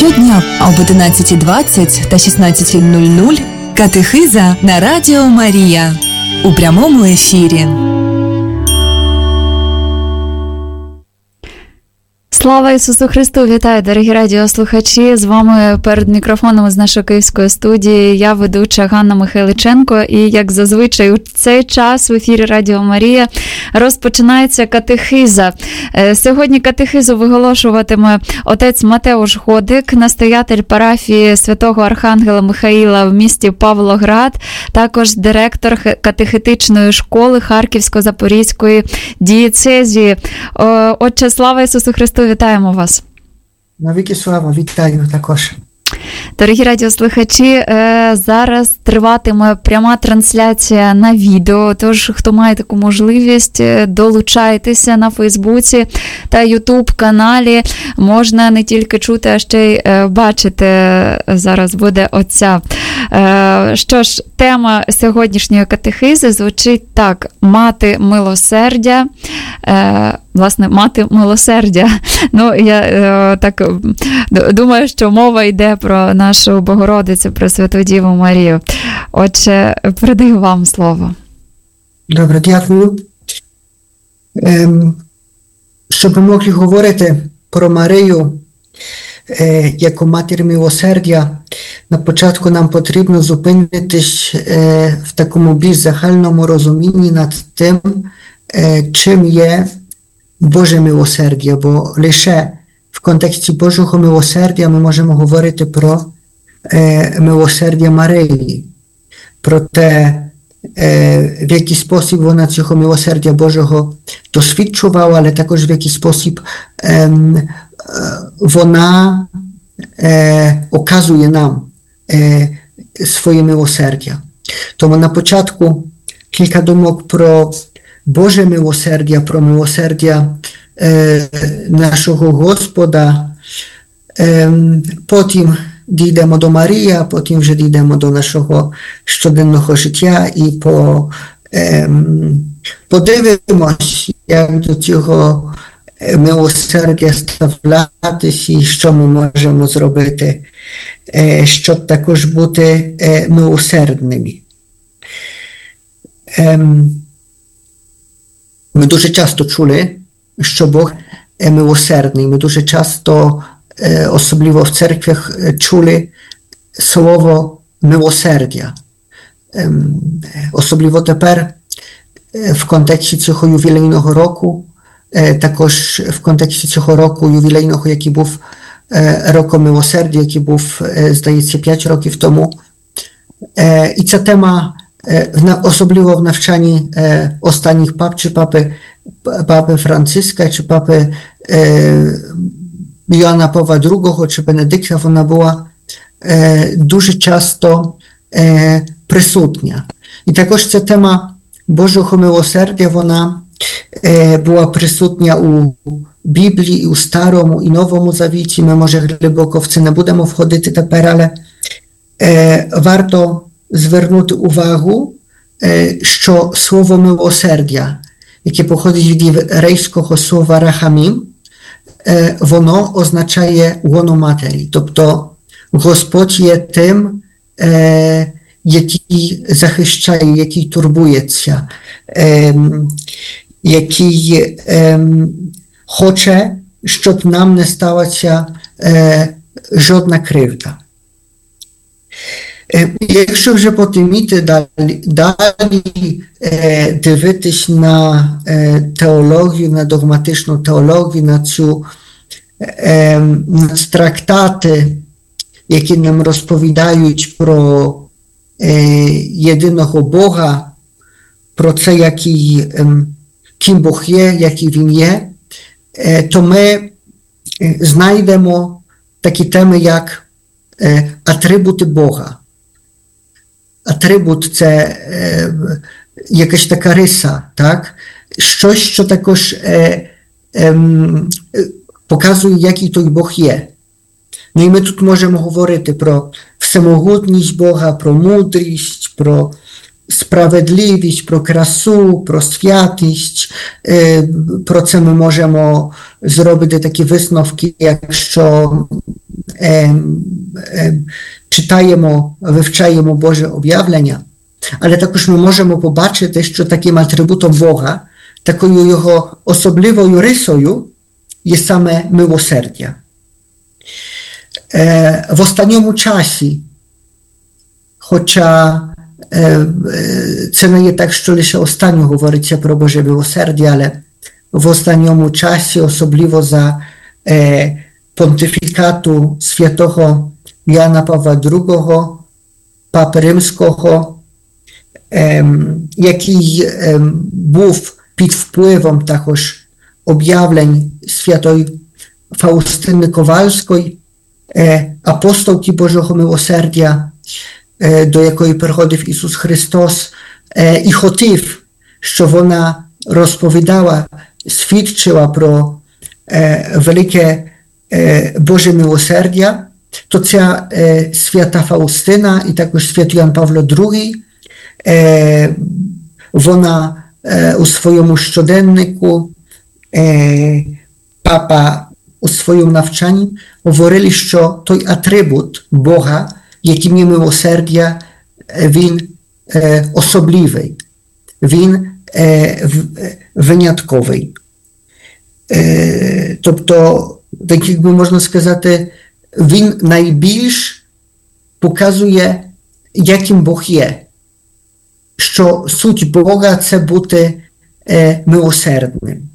Щодня об 11:20 та 16:00 катехиза на Радіо Марія у прямому ефірі. Слава Ісусу Христу! Вітаю, дорогі радіослухачі! З вами перед мікрофоном з нашої київської студії я, ведуча Ганна Михайличенко. І, як зазвичай, у цей час в ефірі Радіо Марія розпочинається катехиза. Сьогодні катехизу виголошуватиме отець Матеуш Годик, настоятель парафії Святого Архангела Михаїла в місті Павлоград, також директор катехетичної школи Харківсько-Запорізької дієцезії. Отче, слава Ісусу Христу! Вітаємо вас. Навіки слава, вітаю також. Дорогі радіослухачі, зараз триватиме пряма трансляція на відео, тож хто має таку можливість, долучайтеся на Фейсбуці та Ютуб-каналі. Можна не тільки чути, а ще й бачити зараз буде отця. Що ж, тема сьогоднішньої катехизи звучить так: мати милосердя. Власне, мати милосердя. Ну, я так думаю, що мова йде про нашу Богородицю, про Святу Діву Марію. Отже, передаю вам слово. Добре, дякую. Щоб ми могли говорити про Марію як матір милосердя, на початку нам потрібно зупинитись в такому більш загальному розумінні над тим, чим є Боже милосердя, бо лише в контексті Божого милосердя ми можемо говорити про милосердя Марії, про те, в який спосіб вона цього милосердя Божого досвідчувала, але також в який спосіб вона оказує нам своє милосердя. Тому на початку кілька думок про Боже милосердя, про милосердя нашого Господа. Потім дійдемо до Марії, а потім вже дійдемо до нашого щоденного життя і подивимось, як до цього милосердя ставлятися і що ми можемо зробити, щоб також бути милосердними. Ми дуже часто чули, що Бог милосердний. Ми дуже часто, особливо в церквях, чули слово милосердя. Особливо тепер в контексті цього ювілейного року, також в контексті цього року ювілейного, який був роком милосердя, який був, здається, 5 років тому. І ця тема особливо в навчанні останніх пап, чи папи Франциска, чи папи Йоанна Павла II, чи Бенедикта, вона була дуже часто присутня. І також ця тема Божого милосердя, вона була присутня у Біблії, у Старому і Новому Завіті. Ми, може, глибоко в це не будемо входити тепер, але варто звернути увагу, що слово милосердя, яке походить від єврейського слова рахамім, воно означає лоно матері. Тобто Господь є тим, який захищає, який турбується, який хоче, щоб нам не сталася жодна кривда. Якщо вже потиміти далі дивитись на теологію, на догматичну теологію, на трактати, які нам розповідають про єдиного Бога, про це, ким Бог є, який Він є, то ми знайдемо такі теми, як атрибути Бога. Атрибут – це якась така риса, так? Щось, що також показує, який той Бог є. Ну і ми тут можемо говорити про всемогутність Бога, про мудрість, про справедливість, про красу, про святість. Про це ми можемо зробити такі висновки, якщо читаємо, вивчаємо Боже об'явлення, але також ми можемо побачити, що таким атрибутом Бога, такою його особливою рисою є саме милосердя. В останньому часі, хоча це не є так, що лише останньо говориться про Боже милосердя, але в останньому часі, особливо за понтифікату святого Яна Павла II, Папи Римського, який був під впливом також об'явлень святої Фаустини Ковальської, апостолки Божого милосердя, до якої приходив Ісус Христос, і хотів, щоб вона розповідала, свідчила про велике Боже милосердя, то ця свята Фаустина і також святий Ян Павло II, вона у своєму щоденнику, папа у своєму навчанні говорили, що той атрибут Бога, яким є милосердя, він особливий, він винятковий. Тобто, так якби можна сказати, він найбільш показує, яким Бог є. Що суть Бога – це бути милосердним.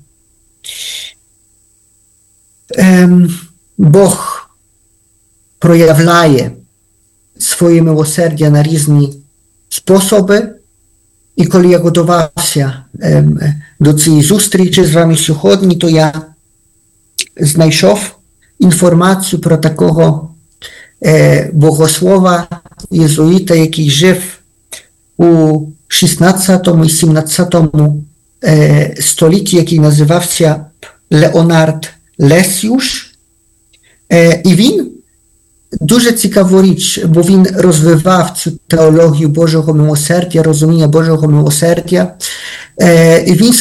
Бог проявляє своє милосердя на різні способи. І коли я готувався до цієї зустрічі з вами сьогодні, то я знайшов інформацію про такого богослова, єзуїта, який жив у 16 і 17 столітті, який називався Леонард Лесіуш. І він дуже цікаву річ, бо він розвивав цю теологію Божого милосердя, розуміння Божого милосердя. І він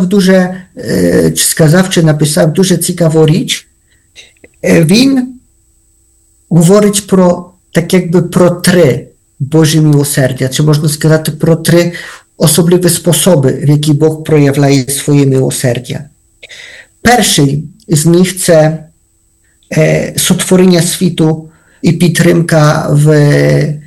сказав чи написав дуже цікаву річ. Він говорить про, так якби про три Божі милосердя, чи можна сказати про три особливі способи, в які Бог проявляє своє милосердя. Перший з них – це сотворення світу і підтримка в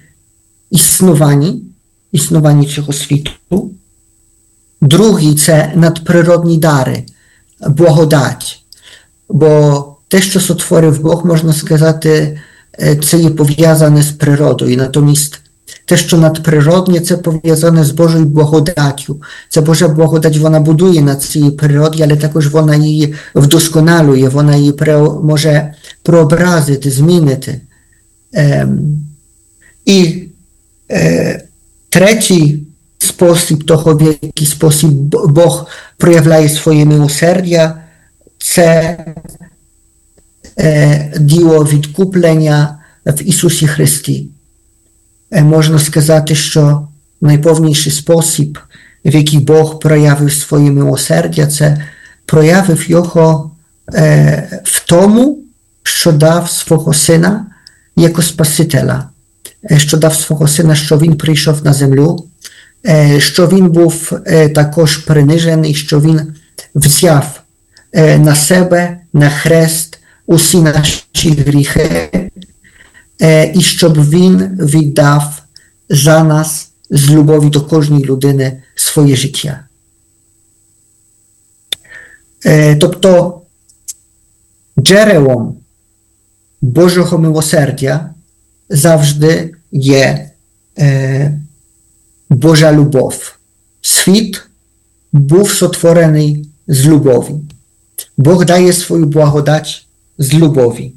існуванні цього світу. Другий – це надприродні дари, благодать. Бо те, що сотворив Бог, можна сказати, це є пов'язане з природою. Натомість те, що надприродне, це пов'язане з Божою благодаттю. Ця Божа благодать, вона будує на цій природі, але також вона її вдосконалює, вона її може прообразити, змінити. І третій спосіб того, в який спосіб Бог проявляє своє милосердя, це діло відкуплення в Ісусі Христі. Можна сказати, що найповніший спосіб, в який Бог проявив своє милосердя, це проявив його в тому, що дав свого Сина як Спасителя, що дав свого Сина, що Він прийшов на землю, що Він був також принижений, що Він взяв на себе, на хрест, усі наші гріхи, і щоб Він віддав за нас з любові до кожної людини своє життя. Тобто джерелом Божого милосердя завжди є Божа любов. Світ був сотворений з любові. Бог дає свою благодать з любові.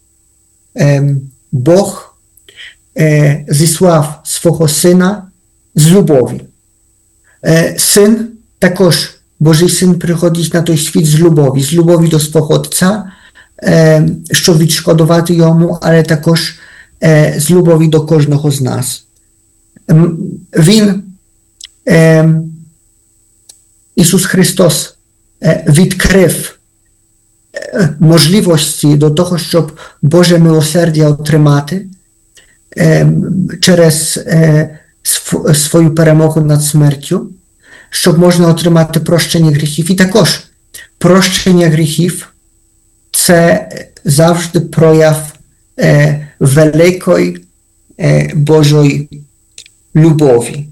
Бог зіслав свого Сина з любові. Син також, Божий Син приходить на той світ з любові до свого Отця, щоб відшкодувати йому, але також з любові до кожного з нас. Він, Ісус Христос, відкрив можливості до того, щоб Боже милосердя отримати через свою перемогу над смертю, щоб можна отримати прощення гріхів. І також прощення гріхів – це завжди прояв великої Божої любові.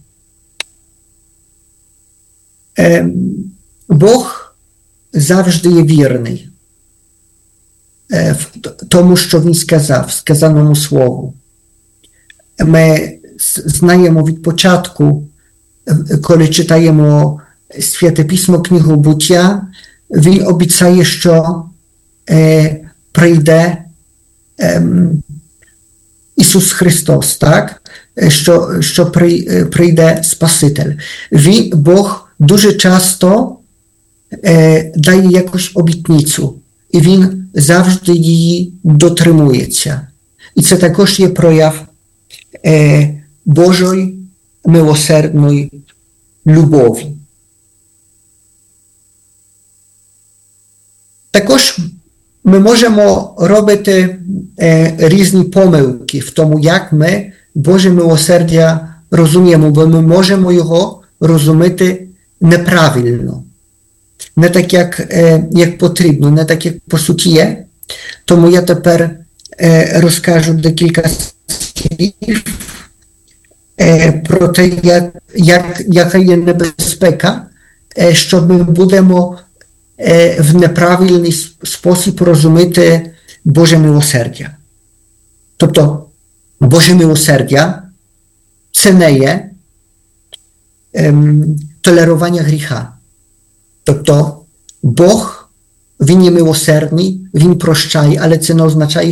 Бог завжди є вірний в тому, що Він сказав, сказаному Слову. Ми знаємо від початку, коли читаємо Святе Письмо, книгу Буття, Він обіцяє, що прийде Ісус Христос, так? Що прийде Спаситель. Бог дуже часто дає якусь обітницю, і Він завжди її дотримується. І це також є прояв Божої милосердної любові. Також ми можемо робити різні помилки в тому, як ми Боже милосердя розуміємо, бо ми можемо його розуміти неправильно. Не так, як потрібно, не так, як по суті є. Тому я тепер розкажу декілька слів про те, яка є небезпека, що ми будемо в неправильний спосіб розуміти Боже милосердя. Тобто, Боже милосердя – це не є толерування гріха. Тобто, Бог, Він є милосердний, Він прощає, але це не означає,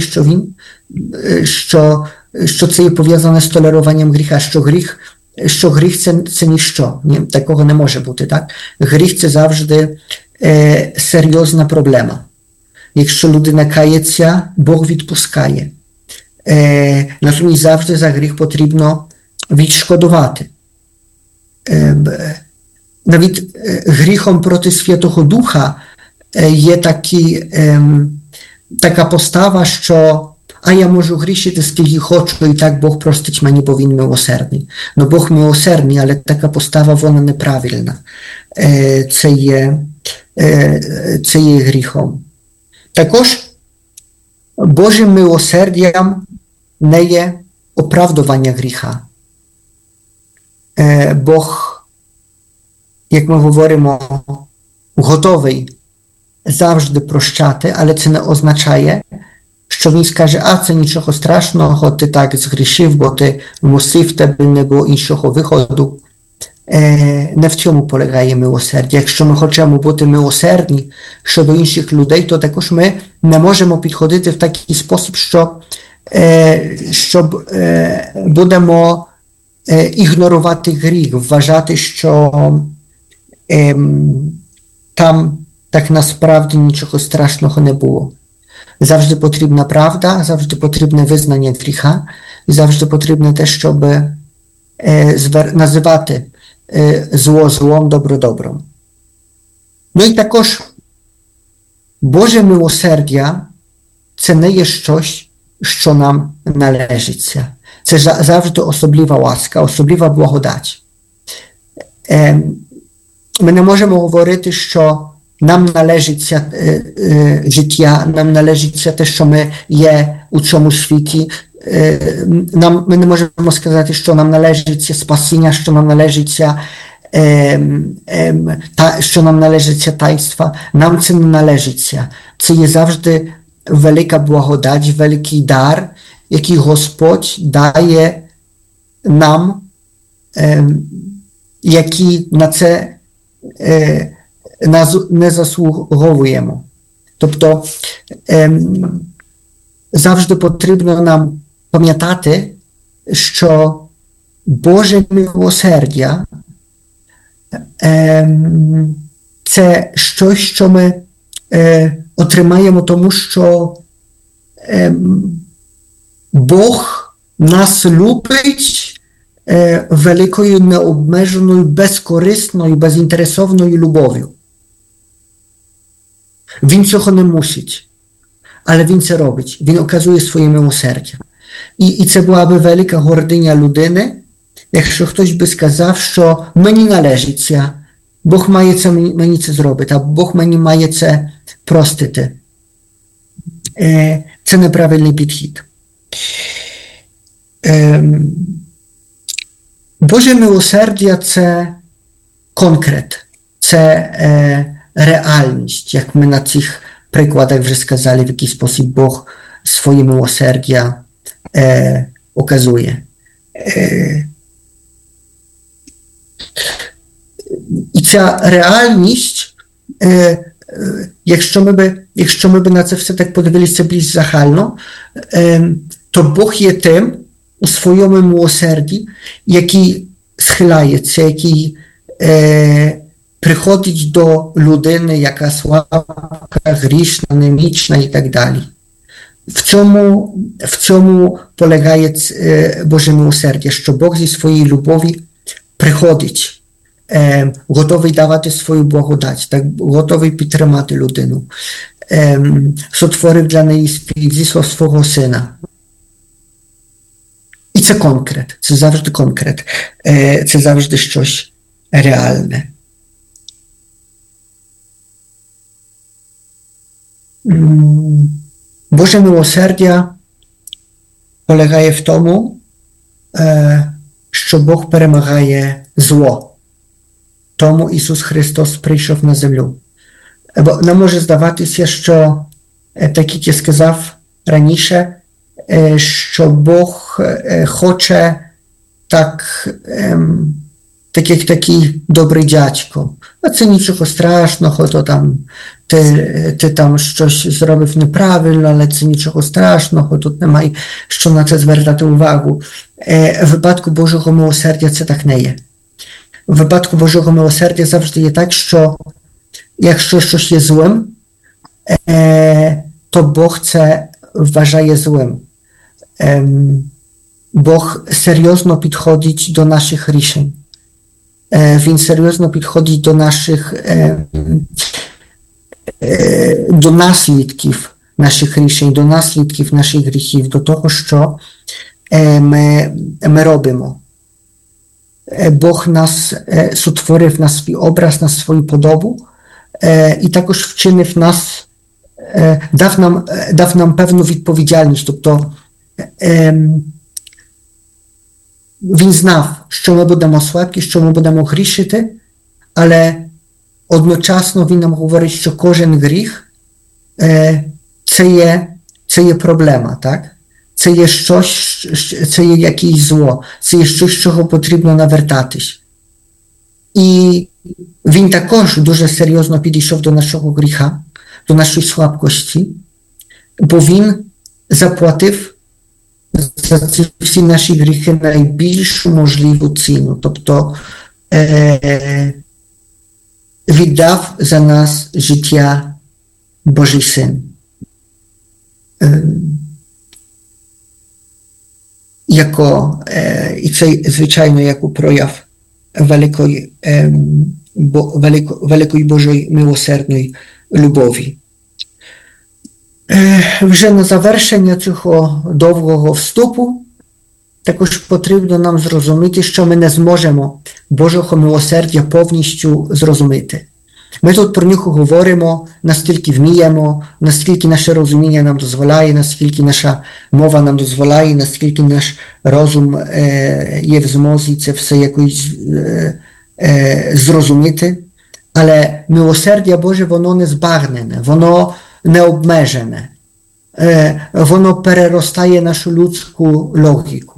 що це є пов'язане з толеруванням гріха, що гріх це ніщо. Ні? Такого не може бути. Так? Гріх – це завжди серйозна проблема. Якщо людина кається, Бог відпускає. Натомість завжди за гріх потрібно відшкодувати. Навіть гріхом проти Святого Духа є така постава, що я можу грішити скільки хочу, і так Бог простить мені, бо Він милосердний. Но Бог милосердний, але така постава, вона неправильна. Це є гріхом. Також Божим милосердям не є оправдування гріха. Бог, як ми говоримо, готовий завжди прощати, але це не означає, що Він скаже, це нічого страшного, ти так згрішив, бо ти мусив, в тебе не було іншого виходу. Не в цьому полягає милосердя. Якщо ми хочемо бути милосердні щодо інших людей, то також ми не можемо підходити в такий спосіб, щоб будемо ігнорувати гріх, вважати, що там так насправді нічого страшного не було. Завжди потрібна правда, завжди потрібне визнання гріха, і завжди потрібне те, щоб називати зло злом, добро добром. Ну і також Боже милосердя – це не є щось, що нам належиться. Це завжди особлива ласка, особлива благодать. Ми не можемо говорити, що нам належиться життя, нам належиться те, що ми є у цьому світі. Ми не можемо сказати, що нам належиться спасіння, що нам належиться таїнства. Нам це не належиться. Це є завжди велика благодать, великий дар, який Господь дає нам, які на це не заслуговуємо. Тобто завжди потрібно нам пам'ятати, що Боже милосердя це щось, що ми отримаємо, тому що Бог нас любить великою, необмеженою, безкорисною, безінтересовною любов'ю. Він цього не мусить, але він це робить. Він оказує своє милосердя. І це була би велика гординя людини, якщо хтось би сказав, що мені належить це, Бог має це, мені це зробити, а Бог мені має це простити. Це неправильний підхід. Боже милосердя – це конкрет, це реальність, як ми на цих прикладах вже сказали, в який спосіб Бог своє милосердя оказує. І ця реальність, якщо ми би на це все так подивилися більш загально, то Бог є тим у своєму милосерді, який схиляється, який приходить до людини, яка слабка, грішна, немічна і так далі. В цьому полягає Боже милосердя, що Бог зі своєї любові приходить, готовий давати свою благодать, так, готовий підтримати людину, сотворив для неї світ, зіслав свого сина. І це конкрет, це завжди конкрет, це завжди щось реальне. Боже милосердя полягає в тому, що Бог перемагає зло. Тому Ісус Христос прийшов на землю. Бо нам може здаватися, що, так як я сказав раніше, що Бог хоче так як такий добрий дядько. А це нічого страшного, то там ти там щось зробив неправильно, але це нічого страшного, тут немає що на це звертати увагу. В випадку Божого милосердя це так не є. В випадку Божого милосердя завжди є так, що якщо щось є злим, то Бог це вважає злим. Бог серйозно підходить до наших рішень. Він серйозно підходить до наших до наслідків наших рішень, до наслідків наших гріхів, до того, що ми робимо. Бог нас сотворив на свій образ, на свою подобу і також вчинив нас, дав нам певну відповідальність. Тобто Він знав, що ми будемо слабкі, що ми будемо грішити, але одночасно Він нам говорить, що кожен гріх це є проблема, так? Це є щось, це є якесь зло, це є щось, з чого потрібно навертатись. І Він також дуже серйозно підійшов до нашого гріха, до нашої слабкості, бо Він заплатив за ці всі наші гріхи найбільшу можливу ціну. Тобто віддав за нас життя Божий Син. І це, звичайно, як у прояв великої Божої милосердної любові. Вже на завершення цього довгого вступу також потрібно нам зрозуміти, що ми не зможемо Божого милосердя повністю зрозуміти. Ми тут про нього говоримо, наскільки вміємо, наскільки наше розуміння нам дозволяє, наскільки наша мова нам дозволяє, наскільки наш розум є в змозі це все якось зрозуміти. Але милосердя Боже, воно не збагнене, воно не обмежене. Воно переростає нашу людську логіку.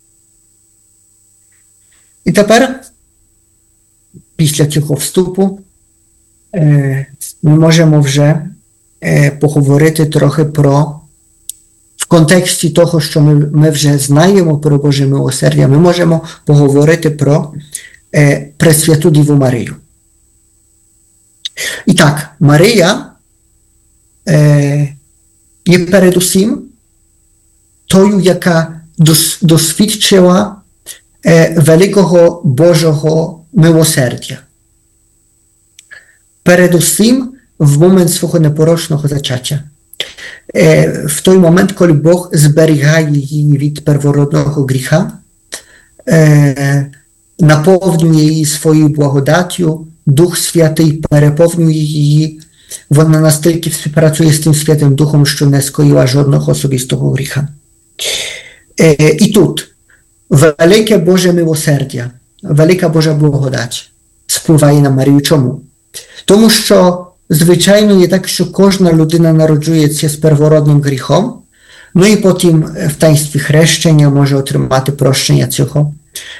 І тепер, після цього вступу, ми можемо вже поговорити трохи в контексті того, що ми вже знаємо про Боже милосердя, ми можемо поговорити про Пресвяту Діву Марію. І так, Марія є передусім тою, яка досвідчила великого Божого милосердя. Передусім в момент свого непорочного зачаття. В той момент, коли Бог зберігає її від первородного гріха, наповнює її своєю благодаттю, Дух Святий переповнює її, вона настільки співпрацює з тим Святим Духом, що не скоїла жодного особистого гріха. І тут велике Боже милосердя, велика Божа благодать спливає на Марію. Чому? Тому що, звичайно, є так, що кожна людина народжується з первородним гріхом, ну і потім в таїнстві хрещення може отримати прощення цього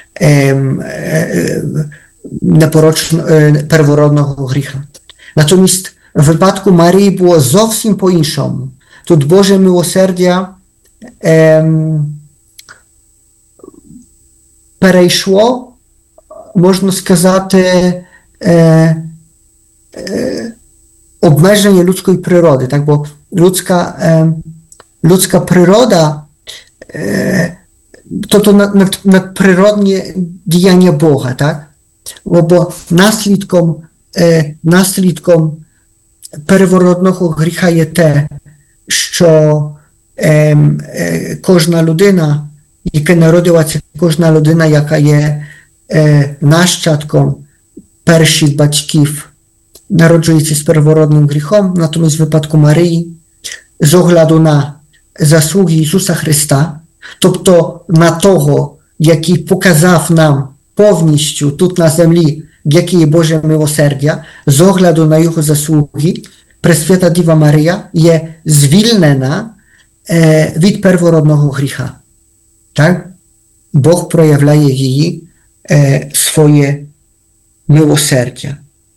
первородного гріха. Натомість в випадку Марії було зовсім по-іншому. Тут Боже милосердя перейшло, можна сказати, обмеження людської природи, так? Бо людська природа, тобто надприродні діяння Бога, так? Бо наслідком первородного гріха є те, що кожна людина, яка народилася, кожна людина, яка є нащадком перших батьків, народжується з первородним гріхом, натомість в випадку Марії, з огляду на заслуги Ісуса Христа, тобто на того, який показав нам повністю тут на землі, яке є Боже милосердя, з огляду на його заслуги, Пресвята Діва Марія є звільнена від первородного гріха. Так? Бог проявляє її своє милосердя.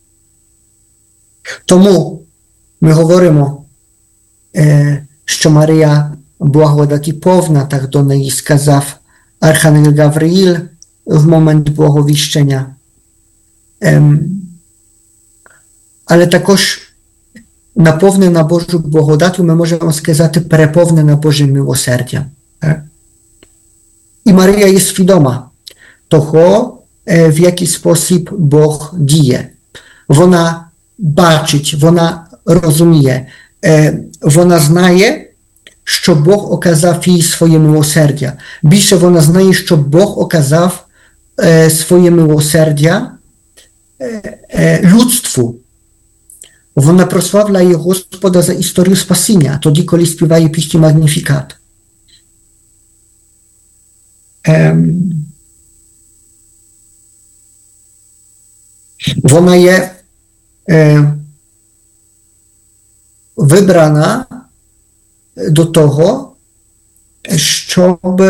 Тому ми говоримо, що Марія благодаті повна, так до неї сказав Архангел Гавриїл в момент благовіщення. Але також наповнена Божу благодаттю, ми можемо сказати, переповнена Божим милосердям. І Марія є свідома того, в який спосіб Бог діє. Вона бачить, вона розуміє, вона знає, що Бог оказав їй своє милосердя. Більше вона знає, що Бог оказав своє милосердя людству. Вона прославляє Господа за історію спасіння, тоді, коли співає пісню Магніфікат. Вона є вибрана до того, щоб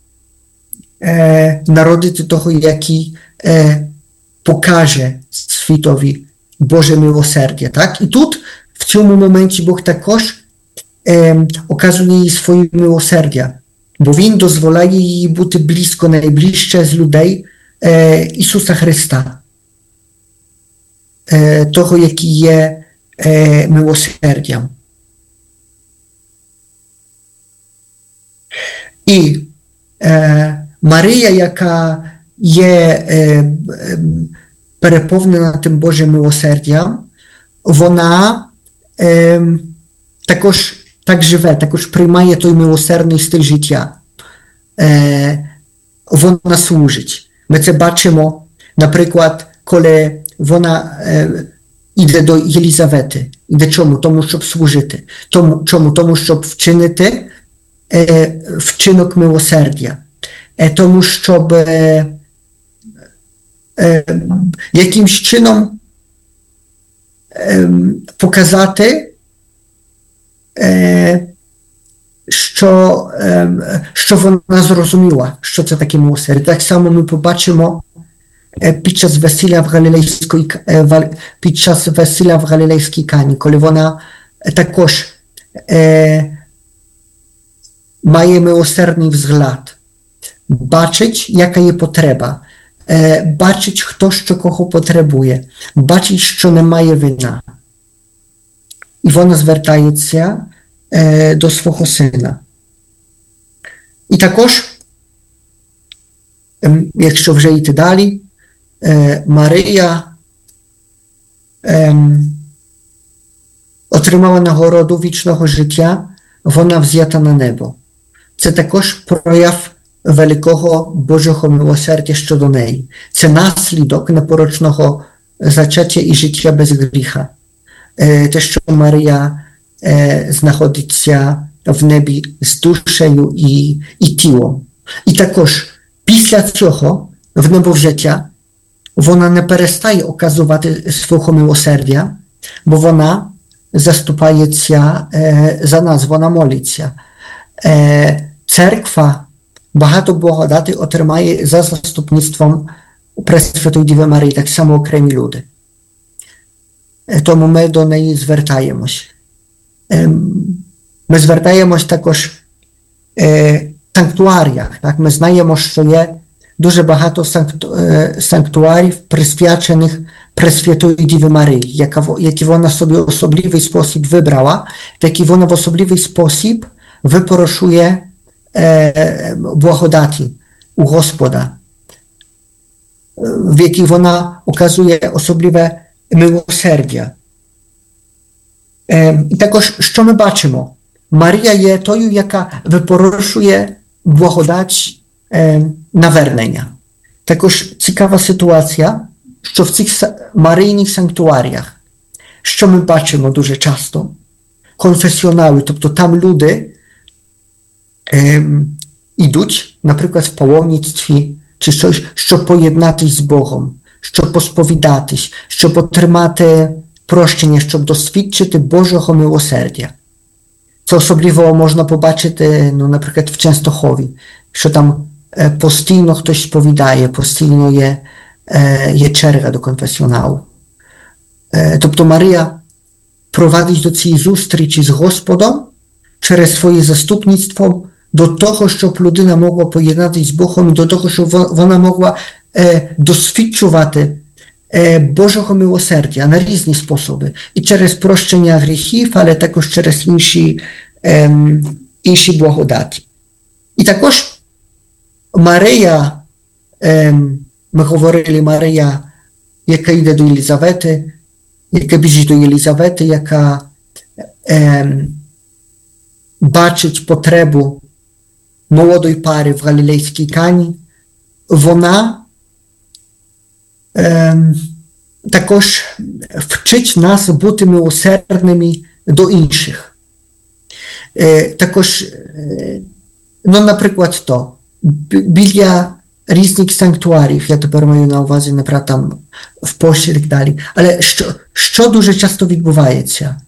народити того, який покаже світові Боже милосердя. Так? І тут, в цьому моменті, Бог також оказує їй своє милосердя, бо Він дозволяє їй бути близько, найближче з людей Ісуса Христа, того, який є милосердям. І Марія, яка є переповнена тим Божим милосердям, вона також так живе, також приймає той милосердний стиль життя. Вона служить. Ми це бачимо, наприклад, коли вона йде до Єлізавети. Іде чому? Тому, щоб служити. Чому? Тому, щоб вчинити вчинок милосердя. Тому, щоб якимсь чином показати, що вона зрозуміла, що це таке милосердя. Так само ми побачимо під час весілля в Галілейській Кані, коли вона також має милосердний взгляд, бачить, яка є потреба, бачить, хто що кого потребує, бачить, що немає вина. І вона звертається до свого сина. І також, якщо вже йти далі, отримала нагороду вічного життя, вона взята на небо. Це також прояв великого Божого милосердя щодо неї. Це наслідок непорочного зачаття і життя без гріха. Те, що Марія знаходиться в небі з душею і тілом. І також після цього, в небовзяття, вона не перестає оказувати свого милосердя, бо вона заступається за нас, вона молиться. Церква багато благодати отримає за заступництвом Пресвятої Діви Марії, так само окремі люди. Тому ми до неї звертаємось. Ми звертаємось також в санктуаріях. Так? Ми знаємо, що є дуже багато санктуарів, присвячених Пресвятої Діви Марії, які вона собі в особливий спосіб вибрала, такі вона в особливий спосіб випрошує благодаті у Господа, в якій вона оказує особливе милосердя. І також, що ми бачимо? Марія є тою, яка випрошує благодать навернення. Також цікава ситуація, що в цих марійних санктуаріях, що ми бачимо дуже часто, конфесіонали, тобто там люди йдуть, наприклад, в паломництві, чи щось, щоб поєднатись з Богом, щоб посповідатись, щоб отримати прощення, щоб досвідчити Божого милосердя. Це особливо можна побачити, наприклад, в Częstochowie, що там постійно хтось сповідає, постійно є черга до конфесіоналу. Тобто Марія провадить до цієї зустрічі з Господом через своє заступництво до того, щоб людина могла поєднатися з Богом, до того, щоб вона могла досвідчувати Божого милосердя на різні способи. І через прощення гріхів, але також через інші благодаті. І також Марія, ми говорили, Марія, яка йде до Єлизавети, яка біжить до Єлизавети, яка бачить потребу молодої пари в Галілейській Кані, вона також вчить нас бути милосердними до інших. Також, наприклад, біля різних санктуарів, я тепер маю на увазі, наприклад, там в Польщі і так далі. Але що дуже часто відбувається?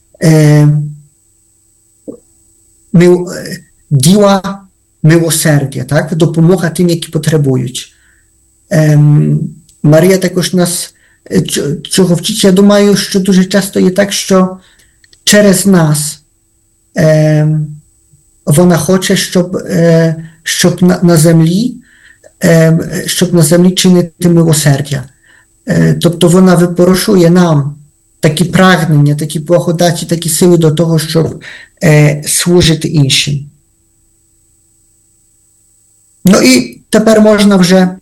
Діла милосердя, так? Допомога тим, які потребують. Марія також нас цього вчить. Я думаю, що дуже часто є так, що через нас вона хоче, щоб на землі чинити милосердя. Тобто вона випрошує нам такі прагнення, такі благодаті, такі сили до того, щоб служити іншим. І тепер можна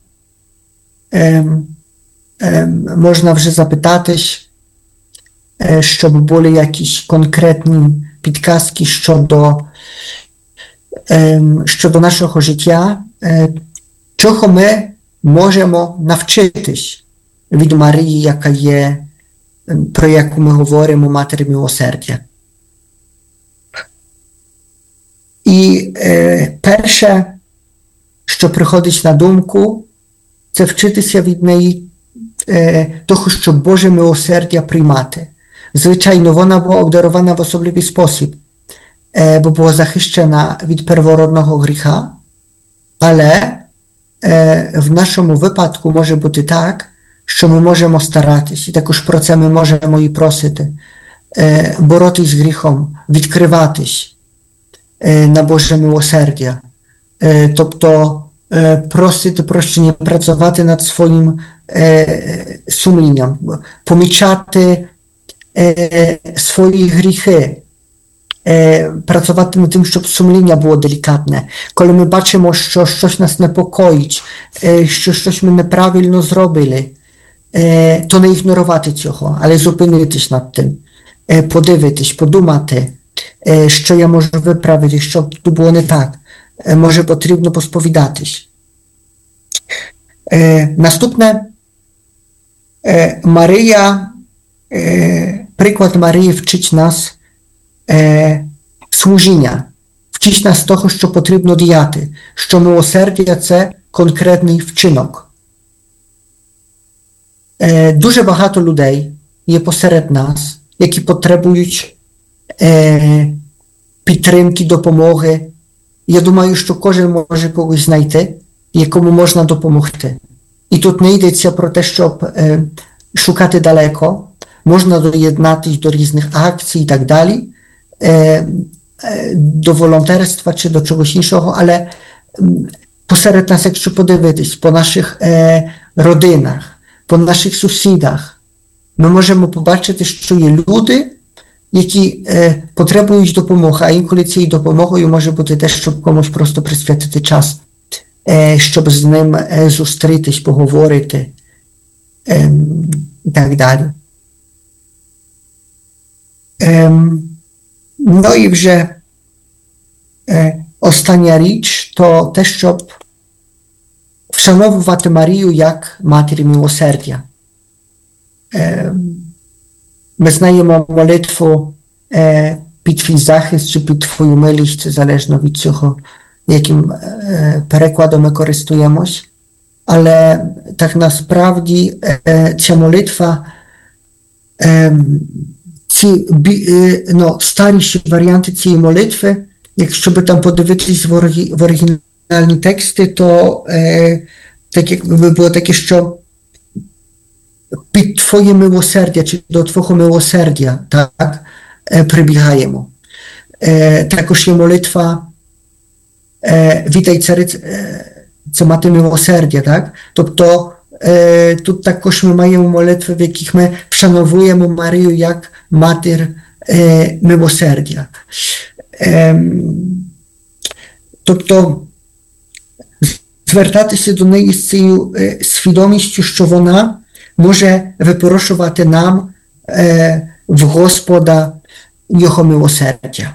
вже запитатись, щоб були якісь конкретні підказки щодо нашого життя, чого ми можемо навчитись від Марії, яка є, про яку ми говоримо, Матері милосердя. І перше, що приходить на думку, це вчитися від неї того, щоб Боже милосердя приймати. Звичайно, вона була обдарована в особливий спосіб, бо була захищена від первородного гріха, але в нашому випадку може бути так, що ми можемо старатись, і також про це ми можемо і просити, боротись з гріхом, відкриватись на Боже милосердя, тобто просити прощення, працювати над своїм сумлінням, помічати свої гріхи, працювати над тим, щоб сумління було делікатне. Коли ми бачимо, що щось нас непокоїть, що щось ми неправильно зробили, то не ігнорувати цього, але зупинитись над тим. подивитись, подумати, що я можу виправити, щоб тут було не так. Може потрібно посповідатись. Наступне, Марія, приклад Марії вчить нас служіння, вчить нас того, що потрібно діяти, що милосердя – це конкретний вчинок. Дуже багато людей є посеред нас, які потребують підтримки, допомоги. Я думаю, що кожен може когось знайти, якому можна допомогти. І тут не йдеться про те, щоб шукати далеко, можна доєднатися до різних акцій і так далі, до волонтерства чи до чогось іншого, але посеред нас, якщо подивитись, по наших родинах, по наших сусідах, ми можемо побачити, що є люди, які потребують допомоги, а інколи цією допомогою може бути те, щоб комусь просто присвятити час, щоб з ним зустрітись, поговорити і так далі. Ну і вже остання річ, то те, щоб вшановувати Марію як матір милосердя. Ми знаємо молитву під твій захист чи під твою милість, залежно від цього, яким перекладом ми користуємось. Але так насправді ця молитва, ці старіші варіанти цієї молитви, якщо би там подивитись в оригінальні тексти, то так якби було таке, що під Твоє милосердя, чи до Твого милосердя, так, прибігаємо. Також є молитва «Вітай, царице, мати милосердя», так? Тобто тут також ми маємо молитви, в яких ми вшановуємо Марію як матір милосердя. Тобто звертатися до неї з цією свідомістю, що вона може випрошувати нам в Господа Його милосердя.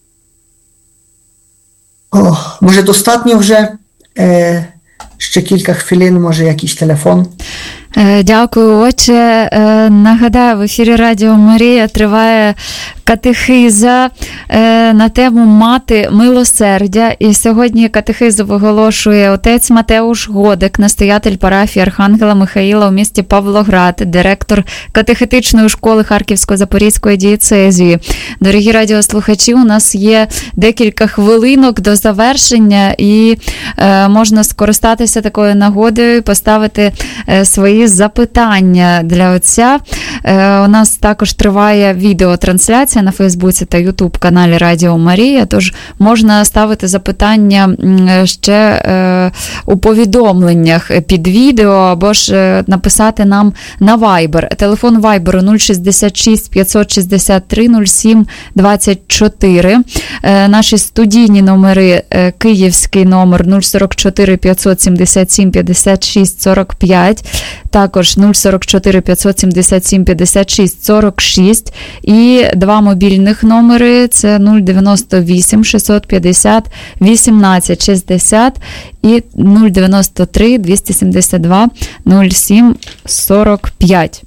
Може достатньо вже ще кілька хвилин, може якийсь телефон. Дякую, отче. Нагадаю, в ефірі Радіо Марія триває катехиза на тему «Мати милосердя». І сьогодні катехизу виголошує отець Матеуш Годик, настоятель парафії Архангела Михаїла у місті Павлоград, директор катехетичної школи Харківсько-Запорізької дієцезії. Дорогі радіослухачі, у нас є декілька хвилинок до завершення, і можна скористатися такою нагодою і поставити свої запитання для отця. У нас також триває відеотрансляція на Фейсбуці та Ютуб-каналі Радіо Марія, тож можна ставити запитання ще у повідомленнях під відео, або ж написати нам на Viber. Телефон Viber 066 563 07 24. Наші студійні номери, київський номер 044 577 56 45, також 044 577 56 46, і два мобільних номери, це 098 650 18 60 і 093 272 07 45.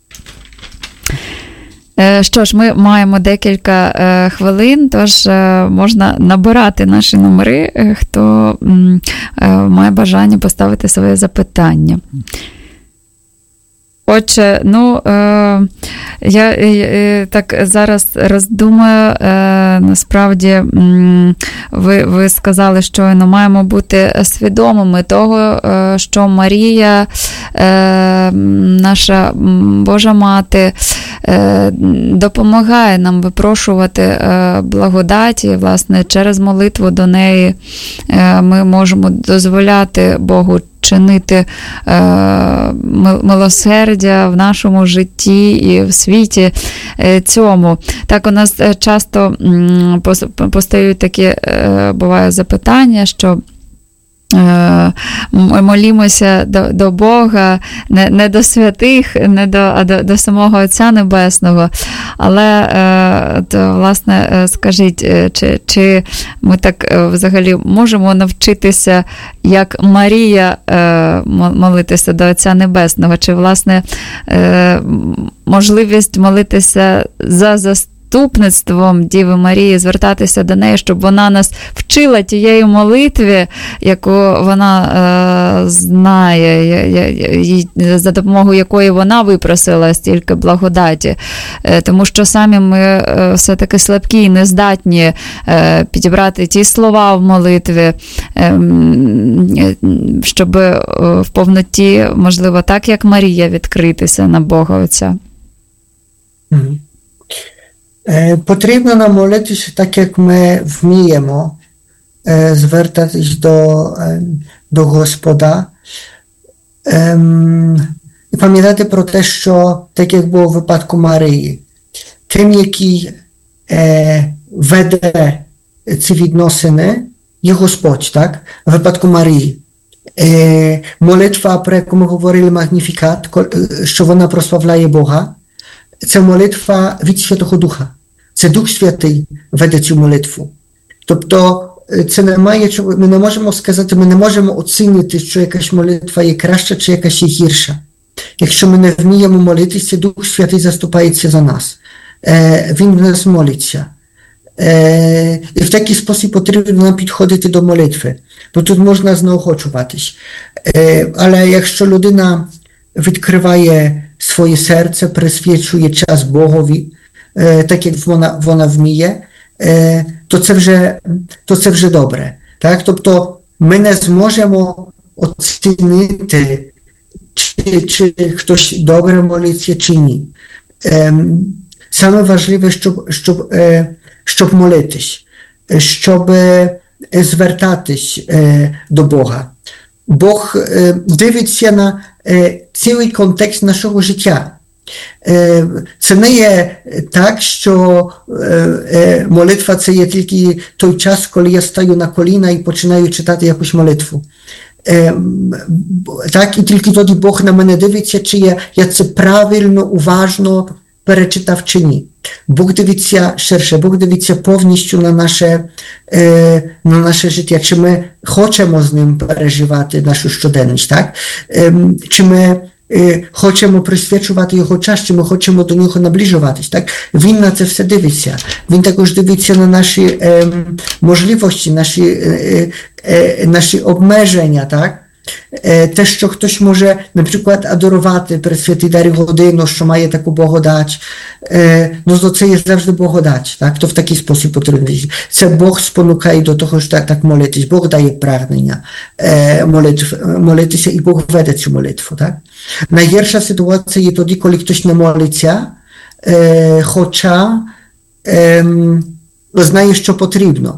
Що ж, ми маємо декілька хвилин, тож можна набирати наші номери, хто має бажання поставити своє запитання. Отже, я так зараз роздумую, насправді ви сказали, що маємо бути свідомими того, що Марія, наша Божа Мати, допомагає нам випрошувати благодаті, власне, через молитву до неї ми можемо дозволяти Богу чинити милосердя в нашому житті і в світі цьому. Так, у нас часто постають такі, буває, запитання, що молімося до Бога, не до святих, а до самого Отця Небесного. Але, то, власне, скажіть, чи ми так взагалі можемо навчитися, як Марія, молитися до Отця Небесного? Чи, власне, можливість молитися за заступництвом Діви Марії, звертатися до неї, щоб вона нас вчила тієї молитві, яку вона знає, за допомогою якої вона випросила стільки благодаті. Тому що самі ми все-таки слабкі і нездатні підібрати ті слова в молитві, щоб в повноті, можливо, так, як Марія, відкритися на Бога Отця. Потрібно нам молитися так, як ми вміємо, звертатись до Господа. І пам'ятати про те, що, так як було в випадку Марії, тим, який веде ці відносини, є Господь, так? В випадку Марії. Молитва, про яку ми говорили, Магніфікат, що вона прославляє Бога, це молитва від Святого Духа. Це Дух Святий веде цю молитву. Тобто, це немає чого, ми не можемо сказати, ми не можемо оцінити, що якась молитва є краща, чи якась є гірша. Якщо ми не вміємо молитися, Дух Святий заступається за нас. Він в нас молиться. І в такий спосіб потрібно нам підходити до молитви. Бо тут можна заохочуватись. Але якщо людина відкриває своє серце, присвячує час Богові, так як вона вміє, то це вже добре. Так? Тобто ми не зможемо оцінити, чи хтось добре молиться, чи ні. Саме важливе, щоб молитись, щоб звертатись до Бога. Бог дивиться на цілий контекст нашого життя. Це не є так, що молитва це є тільки той час, коли я стаю на коліна і починаю читати якусь молитву. Так, і тільки тоді Бог на мене дивиться, чи я це правильно, уважно перечитав чи ні. Бог дивиться ширше, Бог дивиться повністю на наше життя, чи ми хочемо з ним переживати нашу щоденність, так? Чи ми хочемо присвячувати його час, чи ми хочемо до нього наближуватись, так? Він на це все дивиться. Він також дивиться на наші можливості, наші обмеження, так? Те, що хтось може, наприклад, адорувати Пресвятий Дарі годину, що має таку благодать, то це є завжди благодать, так? То в такий спосіб потрібно. Це Бог спонукає до того, що так молитись. Бог дає прагнення молитися, і Бог веде цю молитву, так? Найгірша ситуація є тоді, коли хтось не молиться, хоча знає, що потрібно.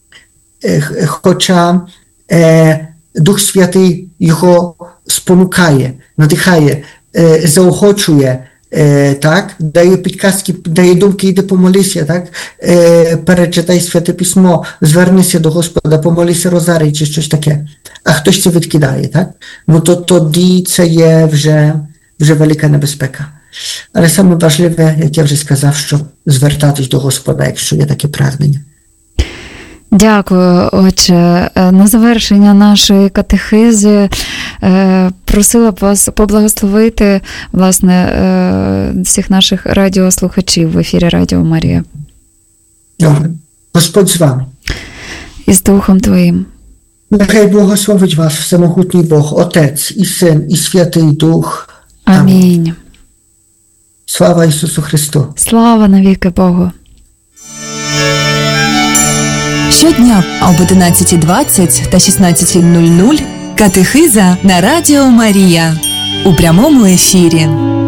Хоча Дух Святий його спонукає, надихає, заохочує, так? Дає підказки, дає думки, йди помолися, так? Перечитай Святе Письмо, звернися до Господа, помолися розарій чи щось таке. А хтось це відкидає, так? Ну то тоді це є вже велика небезпека. Але саме важливе, як я вже сказав, що звертатись до Господа, якщо є таке прагнення. Дякую, Отче. На завершення нашої катехизи просила б вас поблагословити, власне, всіх наших радіослухачів в ефірі Радіо Марія. Добре. Господь з вами. І з Духом Твоїм. Нехай благословить вас всемогутній Бог, Отець і Син, і Святий Дух. Амінь. Слава Ісусу Христу. Слава навіки Богу. Щодня об 11:20 та 16:00 катехиза на Радіо Марія у прямому ефірі.